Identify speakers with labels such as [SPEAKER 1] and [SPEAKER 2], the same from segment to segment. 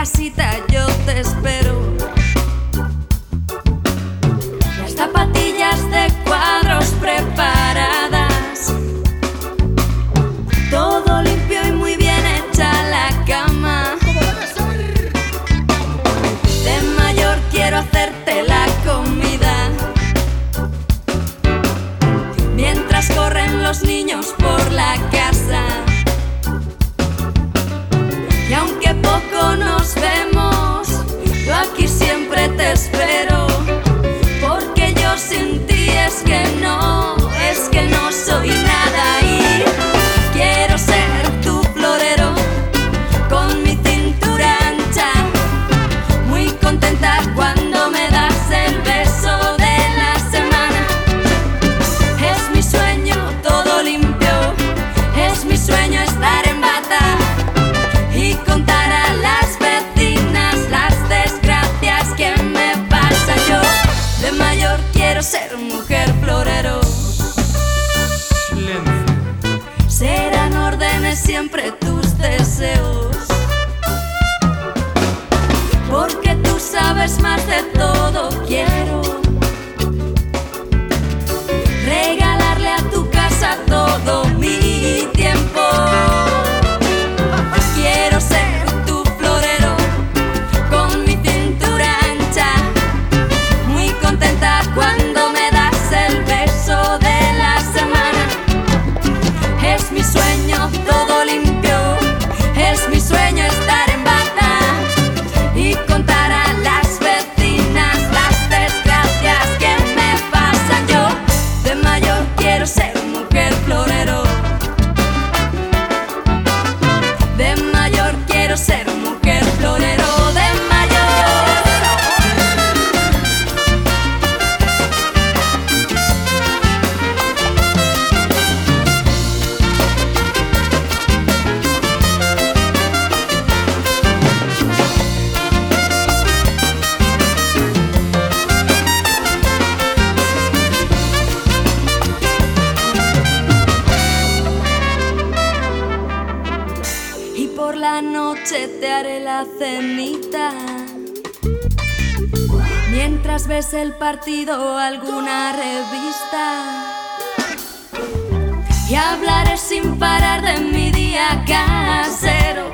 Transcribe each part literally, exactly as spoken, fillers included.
[SPEAKER 1] casita yo te espero. Las zapatillas de cuadros preparadas, todo limpio y muy bien hecha la cama. De mayor quiero hacerte la comida, mientras corren los niños por la casa. Y aunque poco nos vemos, yo aquí siempre te espero, porque yo sin ti es que no, es que no soy nada. Y quiero ser tu florero, con mi cintura ancha, muy contenta cuando me das el beso de la semana. Es mi sueño todo limpio, es mi sueño estar en bata y contar a las vecinas las desgracias que me pasan. Yo de mayor quiero ser mujer florero. Serán órdenes siempre tus deseos, porque tú sabes más de todo. Quiero regalarle a tu casa todo mi tiempo. Quiero ser tu florero, con mi cintura ancha, muy contenta cuando me das el beso de la semana. Es mi sueño todo limpio, es mi sueño estar en bata y contar a las vecinas las desgracias que me pasan. Yo de mayor quiero ser mujer florero, de mayor quiero ser mujer florero, de mayor. Y por la noche te haré la cenita, mientras ves el partido o alguna revista, y hablaré sin parar de mi día casero.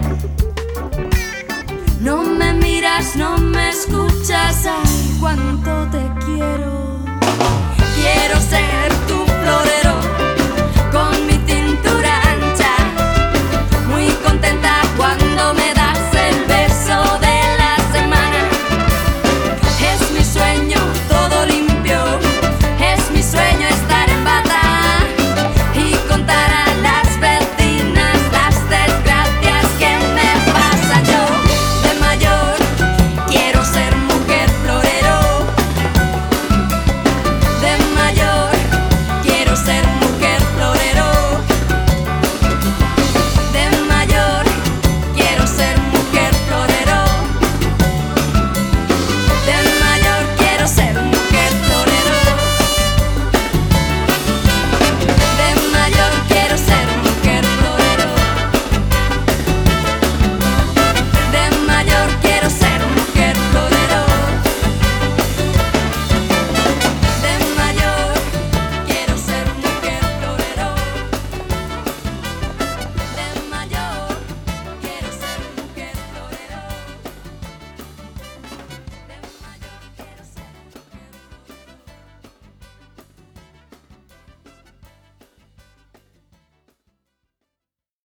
[SPEAKER 1] No me miras, no me escuchas, ay, cuánto te quiero. Quiero ser